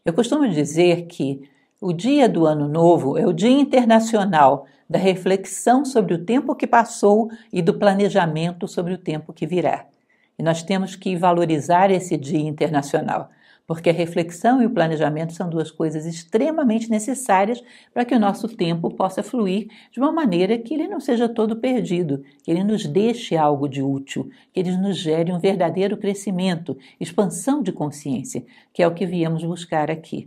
Eu costumo dizer que o dia do Ano Novo é o Dia Internacional da reflexão sobre o tempo que passou e do planejamento sobre o tempo que virá. E nós temos que valorizar esse Dia Internacional, porque a reflexão e o planejamento são duas coisas extremamente necessárias para que o nosso tempo possa fluir de uma maneira que ele não seja todo perdido, que ele nos deixe algo de útil, que ele nos gere um verdadeiro crescimento, expansão de consciência, que é o que viemos buscar aqui.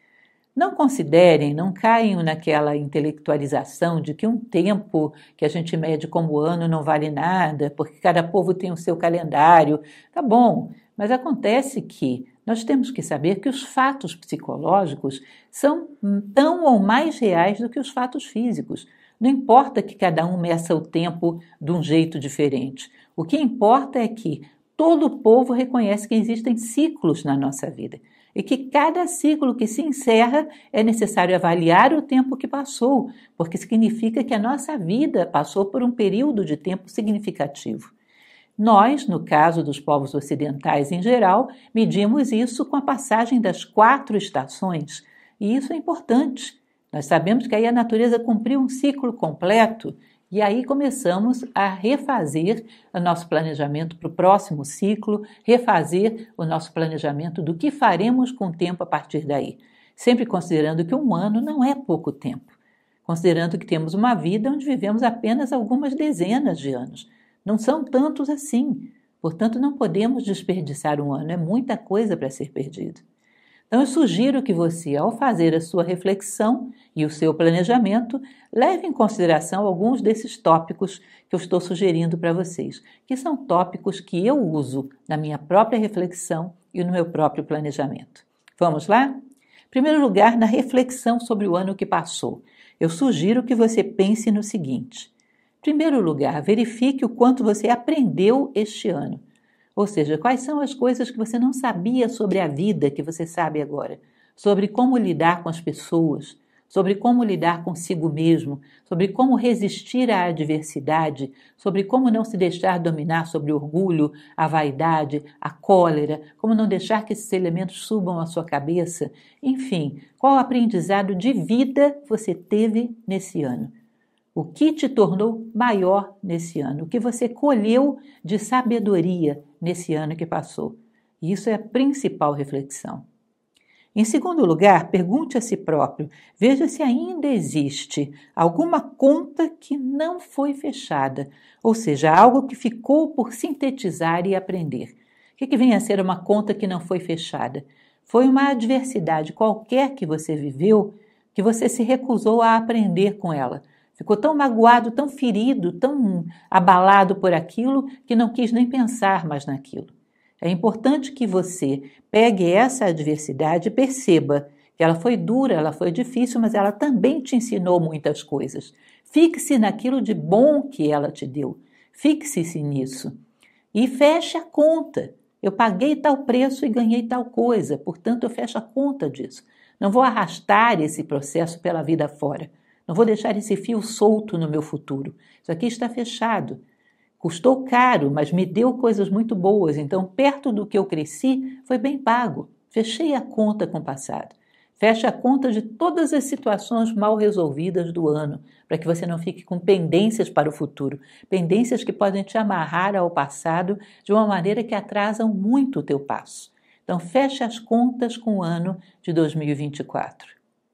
Não considerem, não caiam naquela intelectualização de que um tempo que a gente mede como ano não vale nada, porque cada povo tem o seu calendário. Tá bom, mas acontece que nós temos que saber que os fatos psicológicos são tão ou mais reais do que os fatos físicos. Não importa que cada um meça o tempo de um jeito diferente. O que importa é que todo o povo reconhece que existem ciclos na nossa vida e que cada ciclo que se encerra é necessário avaliar o tempo que passou, porque significa que a nossa vida passou por um período de tempo significativo. Nós, no caso dos povos ocidentais em geral, medimos isso com a passagem das 4 estações, e isso é importante. Nós sabemos que aí a natureza cumpriu um ciclo completo, e aí começamos a refazer o nosso planejamento para o próximo ciclo, refazer o nosso planejamento do que faremos com o tempo a partir daí, sempre considerando que um ano não é pouco tempo, considerando que temos uma vida onde vivemos apenas algumas dezenas de anos. Não são tantos assim, portanto não podemos desperdiçar um ano, é muita coisa para ser perdido. Então eu sugiro que você, ao fazer a sua reflexão e o seu planejamento, leve em consideração alguns desses tópicos que eu estou sugerindo para vocês, que são tópicos que eu uso na minha própria reflexão e no meu próprio planejamento. Vamos lá? Em primeiro lugar, na reflexão sobre o ano que passou, eu sugiro que você pense no seguinte. Em primeiro lugar, verifique o quanto você aprendeu este ano. Ou seja, quais são as coisas que você não sabia sobre a vida que você sabe agora, sobre como lidar com as pessoas, sobre como lidar consigo mesmo, sobre como resistir à adversidade, sobre como não se deixar dominar sobre o orgulho, a vaidade, a cólera, como não deixar que esses elementos subam à sua cabeça. Enfim, qual aprendizado de vida você teve nesse ano? O que te tornou maior nesse ano? O que você colheu de sabedoria nesse ano que passou? Isso é a principal reflexão. Em segundo lugar, pergunte a si próprio, veja se ainda existe alguma conta que não foi fechada, ou seja, algo que ficou por sintetizar e aprender. O que vem a ser uma conta que não foi fechada? Foi uma adversidade qualquer que você viveu que você se recusou a aprender com ela. Ficou tão magoado, tão ferido, tão abalado por aquilo que não quis nem pensar mais naquilo. É importante que você pegue essa adversidade e perceba que ela foi dura, ela foi difícil, mas ela também te ensinou muitas coisas. Fixe-se naquilo de bom que ela te deu. Fixe-se nisso. E feche a conta. Eu paguei tal preço e ganhei tal coisa, portanto eu fecho a conta disso. Não vou arrastar esse processo pela vida fora. Não vou deixar esse fio solto no meu futuro. Isso aqui está fechado. Custou caro, mas me deu coisas muito boas. Então, perto do que eu cresci, foi bem pago. Fechei a conta com o passado. Feche a conta de todas as situações mal resolvidas do ano, para que você não fique com pendências para o futuro. Pendências que podem te amarrar ao passado de uma maneira que atrasam muito o teu passo. Então, feche as contas com o ano de 2024.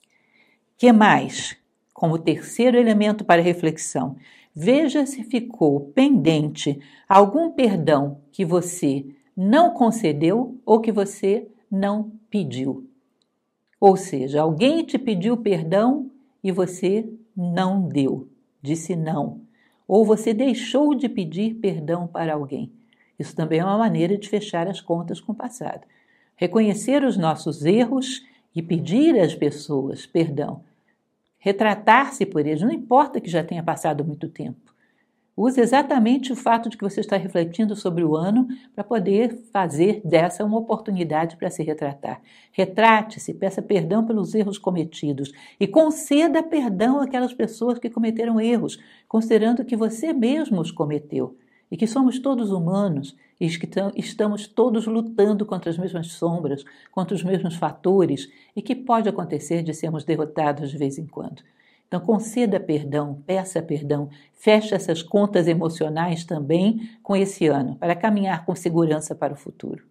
Que mais? Como terceiro elemento para reflexão, veja se ficou pendente algum perdão que você não concedeu ou que você não pediu. Ou seja, alguém te pediu perdão e você não deu, disse não. Ou você deixou de pedir perdão para alguém. Isso também é uma maneira de fechar as contas com o passado. Reconhecer os nossos erros e pedir às pessoas perdão. Retratar-se por eles, não importa que já tenha passado muito tempo. Use exatamente o fato de que você está refletindo sobre o ano para poder fazer dessa uma oportunidade para se retratar. Retrate-se, peça perdão pelos erros cometidos e conceda perdão àquelas pessoas que cometeram erros, considerando que você mesmo os cometeu e que somos todos humanos e que estamos todos lutando contra as mesmas sombras, contra os mesmos fatores, e que pode acontecer de sermos derrotados de vez em quando. Então, conceda perdão, peça perdão, feche essas contas emocionais também com esse ano, para caminhar com segurança para o futuro.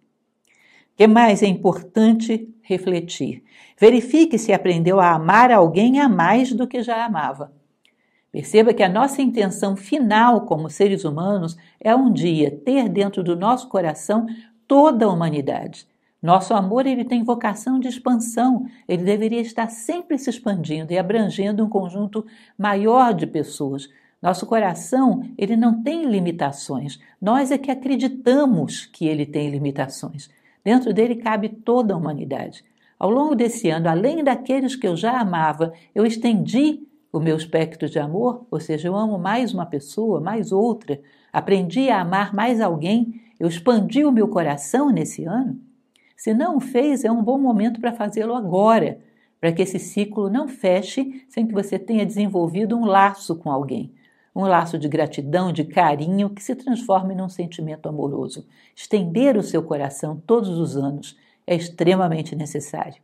O que mais é importante refletir? Verifique se aprendeu a amar alguém a mais do que já amava. Perceba que a nossa intenção final como seres humanos é um dia ter dentro do nosso coração toda a humanidade. Nosso amor ele tem vocação de expansão, ele deveria estar sempre se expandindo e abrangendo um conjunto maior de pessoas. Nosso coração ele não tem limitações, nós é que acreditamos que ele tem limitações. Dentro dele cabe toda a humanidade. Ao longo desse ano, além daqueles que eu já amava, eu estendi o meu espectro de amor, ou seja, eu amo mais uma pessoa, mais outra, aprendi a amar mais alguém, eu expandi o meu coração nesse ano. Se não o fez, é um bom momento para fazê-lo agora, para que esse ciclo não feche sem que você tenha desenvolvido um laço com alguém. Um laço de gratidão, de carinho, que se transforme num sentimento amoroso. Estender o seu coração todos os anos é extremamente necessário.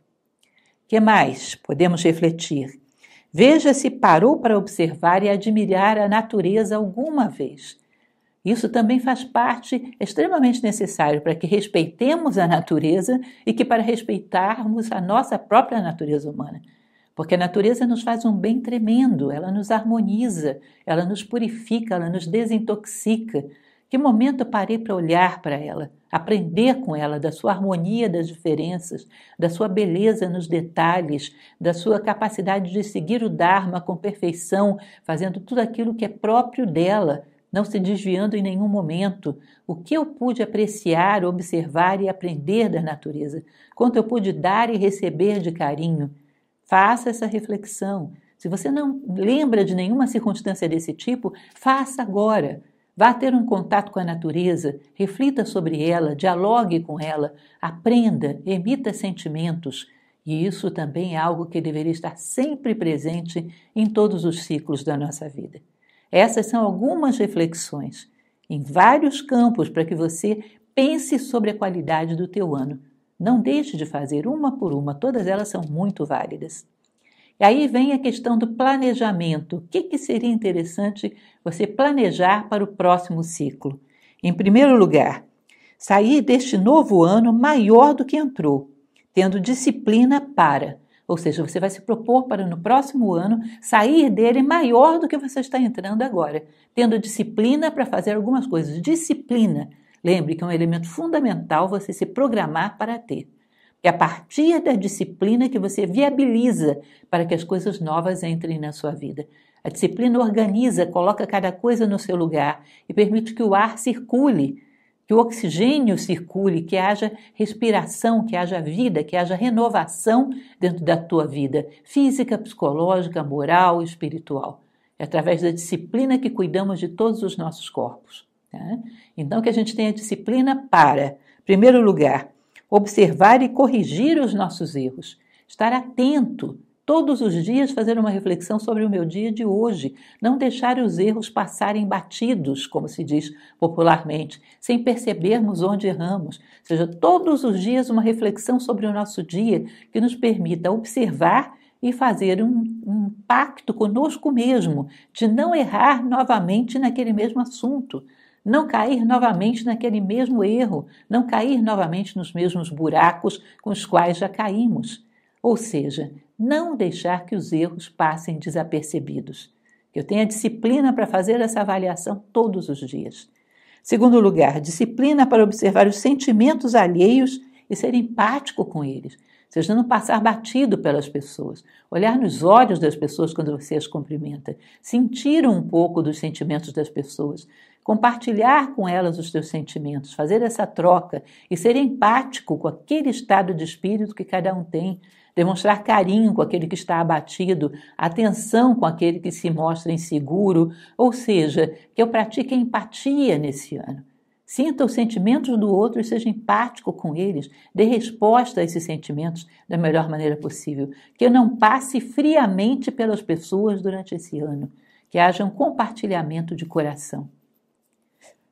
O que mais podemos refletir? Veja se parou para observar e admirar a natureza alguma vez. Isso também faz parte extremamente necessário para que respeitemos a natureza e que para respeitarmos a nossa própria natureza humana. Porque a natureza nos faz um bem tremendo, ela nos harmoniza, ela nos purifica, ela nos desintoxica. Que momento eu parei para olhar para ela, aprender com ela da sua harmonia das diferenças, da sua beleza nos detalhes, da sua capacidade de seguir o Dharma com perfeição, fazendo tudo aquilo que é próprio dela, não se desviando em nenhum momento. O que eu pude apreciar, observar e aprender da natureza? Quanto eu pude dar e receber de carinho? Faça essa reflexão. Se você não lembra de nenhuma circunstância desse tipo, faça agora. Vá ter um contato com a natureza, reflita sobre ela, dialogue com ela, aprenda, emita sentimentos. E isso também é algo que deveria estar sempre presente em todos os ciclos da nossa vida. Essas são algumas reflexões em vários campos para que você pense sobre a qualidade do teu ano. Não deixe de fazer uma por uma, todas elas são muito válidas. E aí vem a questão do planejamento. O que seria interessante você planejar para o próximo ciclo? Em primeiro lugar, sair deste novo ano maior do que entrou, tendo disciplina para. Ou seja, você vai se propor para no próximo ano sair dele maior do que você está entrando agora, tendo disciplina para fazer algumas coisas. Disciplina, lembre que é um elemento fundamental você se programar para ter. É a partir da disciplina que você viabiliza para que as coisas novas entrem na sua vida. A disciplina organiza, coloca cada coisa no seu lugar e permite que o ar circule, que o oxigênio circule, que haja respiração, que haja vida, que haja renovação dentro da tua vida, física, psicológica, moral, espiritual. É através da disciplina que cuidamos de todos os nossos corpos. Tá? Então, que a gente tenha disciplina para, em primeiro lugar, observar e corrigir os nossos erros, estar atento, todos os dias fazer uma reflexão sobre o meu dia de hoje, não deixar os erros passarem batidos, como se diz popularmente, sem percebermos onde erramos. Ou seja, todos os dias uma reflexão sobre o nosso dia que nos permita observar e fazer um pacto conosco mesmo, de não errar novamente naquele mesmo assunto, não cair novamente naquele mesmo erro, não cair novamente nos mesmos buracos com os quais já caímos. Ou seja, não deixar que os erros passem desapercebidos. Eu tenho a disciplina para fazer essa avaliação todos os dias. Segundo lugar, disciplina para observar os sentimentos alheios e ser empático com eles. Ou seja, não passar batido pelas pessoas. Olhar nos olhos das pessoas quando você as cumprimenta. Sentir um pouco dos sentimentos das pessoas. Compartilhar com elas os teus sentimentos. Fazer essa troca e ser empático com aquele estado de espírito que cada um tem. Demonstrar carinho com aquele que está abatido, atenção com aquele que se mostra inseguro, ou seja, que eu pratique a empatia nesse ano. Sinta os sentimentos do outro e seja empático com eles, dê resposta a esses sentimentos da melhor maneira possível. Que eu não passe friamente pelas pessoas durante esse ano, que haja um compartilhamento de coração.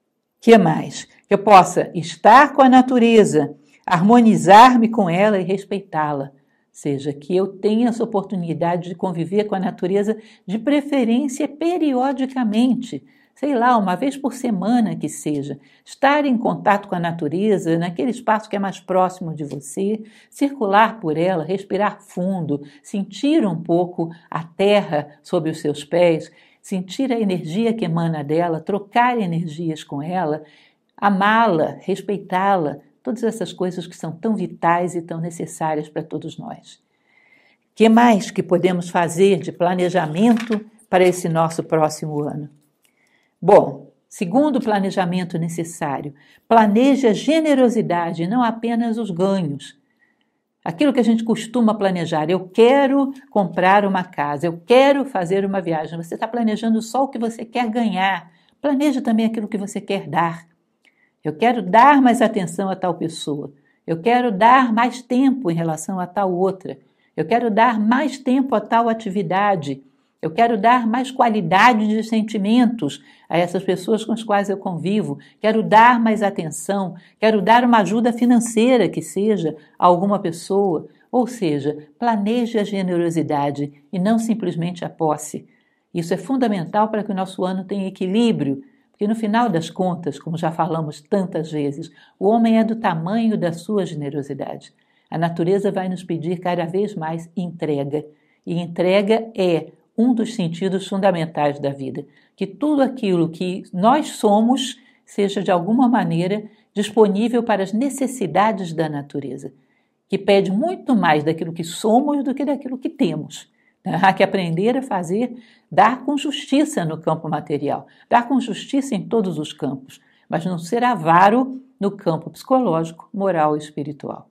Que mais? Que eu possa estar com a natureza, harmonizar-me com ela e respeitá-la. Ou seja, que eu tenha essa oportunidade de conviver com a natureza, de preferência periodicamente, sei lá, uma vez por semana que seja. Estar em contato com a natureza, naquele espaço que é mais próximo de você, circular por ela, respirar fundo, sentir um pouco a terra sob os seus pés, sentir a energia que emana dela, trocar energias com ela, amá-la, respeitá-la, todas essas coisas que são tão vitais e tão necessárias para todos nós. O que mais que podemos fazer de planejamento para esse nosso próximo ano? Bom, segundo planejamento necessário, planeje a generosidade, não apenas os ganhos. Aquilo que a gente costuma planejar, eu quero comprar uma casa, eu quero fazer uma viagem. Você está planejando só o que você quer ganhar. Planeje também aquilo que você quer dar. Eu quero dar mais atenção a tal pessoa. Eu quero dar mais tempo em relação a tal outra. Eu quero dar mais tempo a tal atividade. Eu quero dar mais qualidade de sentimentos a essas pessoas com as quais eu convivo. Quero dar mais atenção. Quero dar uma ajuda financeira que seja a alguma pessoa. Ou seja, planeje a generosidade e não simplesmente a posse. Isso é fundamental para que o nosso ano tenha equilíbrio. Porque no final das contas, como já falamos tantas vezes, o homem é do tamanho da sua generosidade. A natureza vai nos pedir cada vez mais entrega. E entrega é um dos sentidos fundamentais da vida. Que tudo aquilo que nós somos seja de alguma maneira disponível para as necessidades da natureza. Que pede muito mais daquilo que somos do que daquilo que temos. Há que aprender a fazer, dar com justiça no campo material, dar com justiça em todos os campos, mas não ser avaro no campo psicológico, moral e espiritual.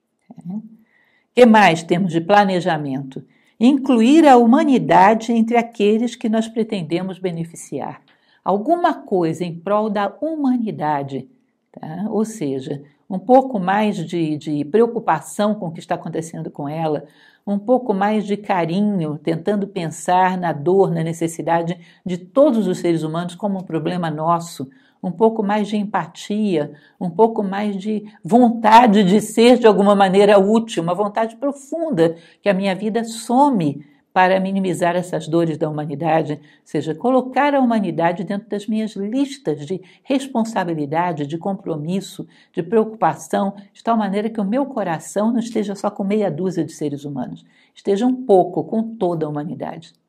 O que mais temos de planejamento? Incluir a humanidade entre aqueles que nós pretendemos beneficiar. Alguma coisa em prol da humanidade, tá? Ou seja, um pouco mais de preocupação com o que está acontecendo com ela, um pouco mais de carinho, tentando pensar na dor, na necessidade de todos os seres humanos como um problema nosso, um pouco mais de empatia, um pouco mais de vontade de ser de alguma maneira útil, uma vontade profunda que a minha vida some para minimizar essas dores da humanidade, ou seja, colocar a humanidade dentro das minhas listas de responsabilidade, de compromisso, de preocupação, de tal maneira que o meu coração não esteja só com meia dúzia de seres humanos, esteja um pouco com toda a humanidade. O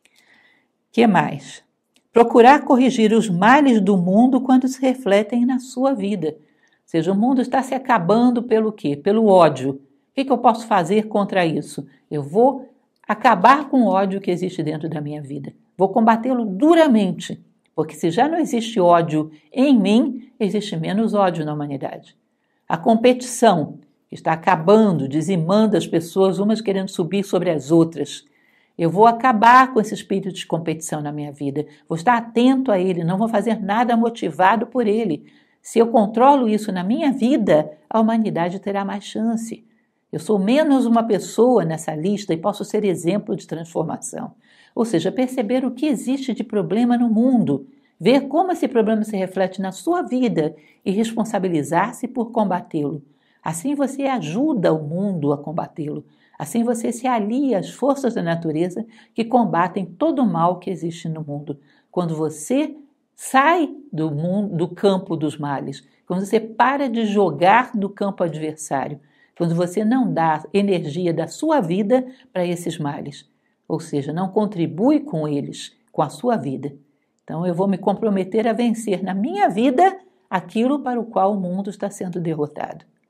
que mais? Procurar corrigir os males do mundo quando se refletem na sua vida. Ou seja, o mundo está se acabando pelo quê? Pelo ódio. O que eu posso fazer contra isso? Eu vou acabar com o ódio que existe dentro da minha vida. Vou combatê-lo duramente, porque se já não existe ódio em mim, existe menos ódio na humanidade. A competição que está acabando, dizimando as pessoas, umas querendo subir sobre as outras. Eu vou acabar com esse espírito de competição na minha vida. Vou estar atento a ele, não vou fazer nada motivado por ele. Se eu controlo isso na minha vida, a humanidade terá mais chance. Eu sou menos uma pessoa nessa lista e posso ser exemplo de transformação. Ou seja, perceber o que existe de problema no mundo, ver como esse problema se reflete na sua vida e responsabilizar-se por combatê-lo. Assim você ajuda o mundo a combatê-lo. Assim você se alia às forças da natureza que combatem todo o mal que existe no mundo. Quando você sai do campo dos males, quando você para de jogar no campo adversário, quando você não dá energia da sua vida para esses males, ou seja, não contribui com eles, com a sua vida. Então eu vou me comprometer a vencer na minha vida aquilo para o qual o mundo está sendo derrotado. O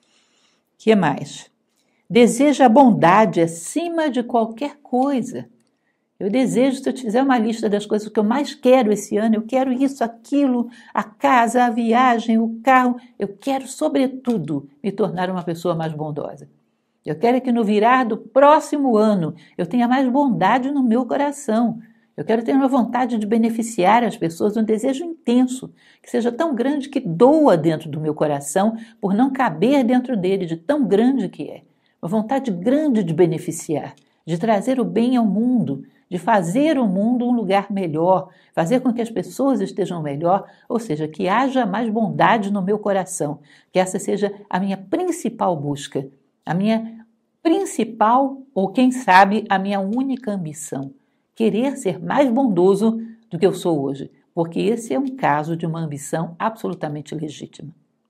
que mais? Deseja a bondade acima de qualquer coisa. Eu desejo, se eu fizer uma lista das coisas que eu mais quero esse ano, eu quero isso, aquilo, a casa, a viagem, o carro. Eu quero, sobretudo, me tornar uma pessoa mais bondosa. Eu quero que no virar do próximo ano eu tenha mais bondade no meu coração. Eu quero ter uma vontade de beneficiar as pessoas, um desejo intenso, que seja tão grande que doa dentro do meu coração por não caber dentro dele, de tão grande que é. Uma vontade grande de beneficiar. de trazer o bem ao mundo, de fazer o mundo um lugar melhor, fazer com que as pessoas estejam melhor, ou seja, que haja mais bondade no meu coração, que essa seja a minha principal busca, a minha principal, ou quem sabe, a minha única ambição, querer ser mais bondoso do que eu sou hoje, porque esse é um caso de uma ambição absolutamente legítima.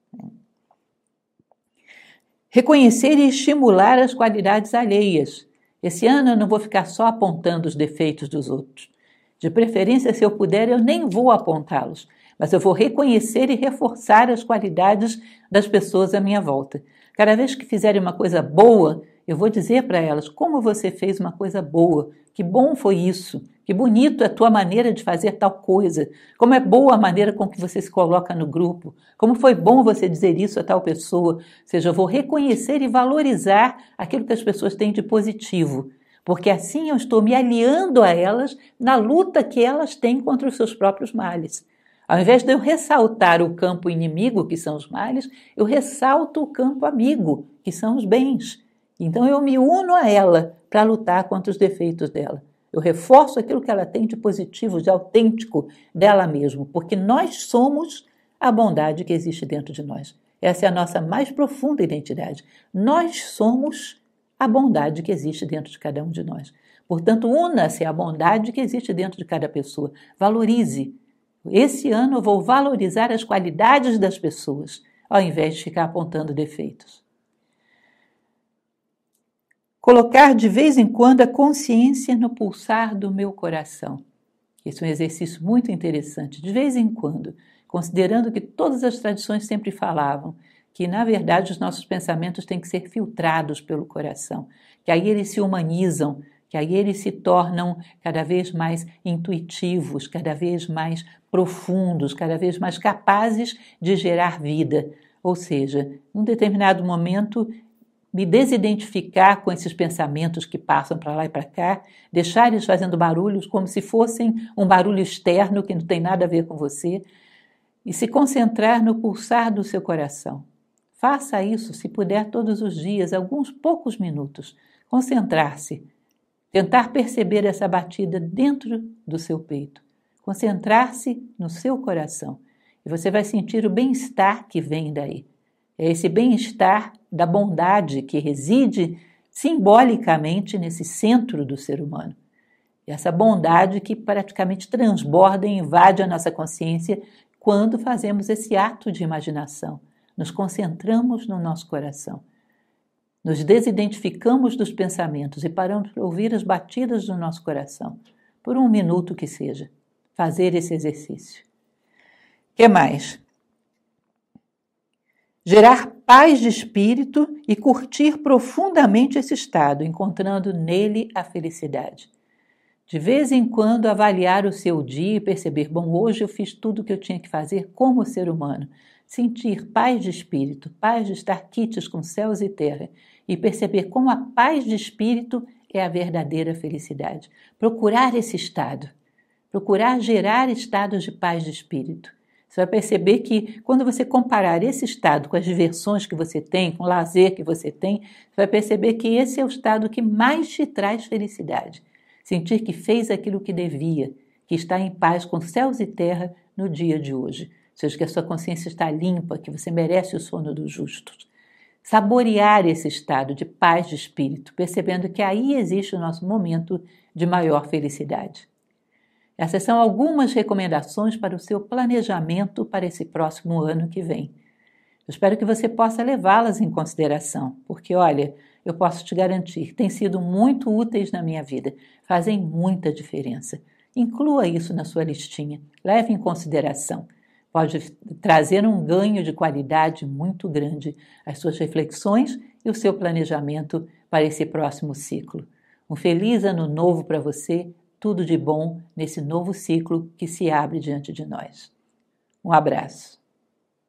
Reconhecer e estimular as qualidades alheias. Esse ano eu não vou ficar só apontando os defeitos dos outros. De preferência, se eu puder, eu nem vou apontá-los, mas eu vou reconhecer e reforçar as qualidades das pessoas à minha volta. Cada vez que fizerem uma coisa boa, eu vou dizer para elas como você fez uma coisa boa, que bom foi isso, que bonito é a tua maneira de fazer tal coisa, como é boa a maneira com que você se coloca no grupo, como foi bom você dizer isso a tal pessoa. Ou seja, eu vou reconhecer e valorizar aquilo que as pessoas têm de positivo, porque assim eu estou me aliando a elas na luta que elas têm contra os seus próprios males. Ao invés de eu ressaltar o campo inimigo, que são os males, eu ressalto o campo amigo, que são os bens. Então eu me uno a ela para lutar contra os defeitos dela. Eu reforço aquilo que ela tem de positivo, de autêntico dela mesma, porque nós somos a bondade que existe dentro de nós. Essa é a nossa mais profunda identidade. Nós somos a bondade que existe dentro de cada um de nós. Portanto, una-se à bondade que existe dentro de cada pessoa. Valorize. Esse ano eu vou valorizar as qualidades das pessoas, ao invés de ficar apontando defeitos. Colocar de vez em quando a consciência no pulsar do meu coração. Esse é um exercício muito interessante. De vez em quando, considerando que todas as tradições sempre falavam que, na verdade, os nossos pensamentos têm que ser filtrados pelo coração, que aí eles se humanizam, que aí eles se tornam cada vez mais intuitivos, cada vez mais profundos, cada vez mais capazes de gerar vida. Ou seja, num determinado momento, me desidentificar com esses pensamentos que passam para lá e para cá, deixar eles fazendo barulhos como se fossem um barulho externo que não tem nada a ver com você, e se concentrar no pulsar do seu coração. Faça isso, se puder, todos os dias, alguns poucos minutos. Concentrar-se, tentar perceber essa batida dentro do seu peito. Concentrar-se no seu coração. E você vai sentir o bem-estar que vem daí. É esse bem-estar da bondade que reside simbolicamente nesse centro do ser humano. E essa bondade que praticamente transborda e invade a nossa consciência quando fazemos esse ato de imaginação. Nos concentramos no nosso coração. Nos desidentificamos dos pensamentos e paramos para ouvir as batidas do nosso coração, por um minuto que seja. Fazer esse exercício. O que mais? Gerar paz de espírito e curtir profundamente esse estado, encontrando nele a felicidade. De vez em quando avaliar o seu dia e perceber, bom, hoje eu fiz tudo o que eu tinha que fazer como ser humano. Sentir paz de espírito, paz de estar quites com céus e terra e perceber como a paz de espírito é a verdadeira felicidade. Procurar esse estado, procurar gerar estados de paz de espírito. Você vai perceber que quando você comparar esse estado com as diversões que você tem, com o lazer que você tem, você vai perceber que esse é o estado que mais te traz felicidade. Sentir que fez aquilo que devia, que está em paz com céus e terra no dia de hoje. Ou seja, que a sua consciência está limpa, que você merece o sono dos justos. Saborear esse estado de paz de espírito, percebendo que aí existe o nosso momento de maior felicidade. Essas são algumas recomendações para o seu planejamento para esse próximo ano que vem. Eu espero que você possa levá-las em consideração, porque, olha, eu posso te garantir, têm sido muito úteis na minha vida, fazem muita diferença. Inclua isso na sua listinha, leve em consideração. Pode trazer um ganho de qualidade muito grande às suas reflexões e o seu planejamento para esse próximo ciclo. Um feliz ano novo para você, tudo de bom nesse novo ciclo que se abre diante de nós. Um abraço.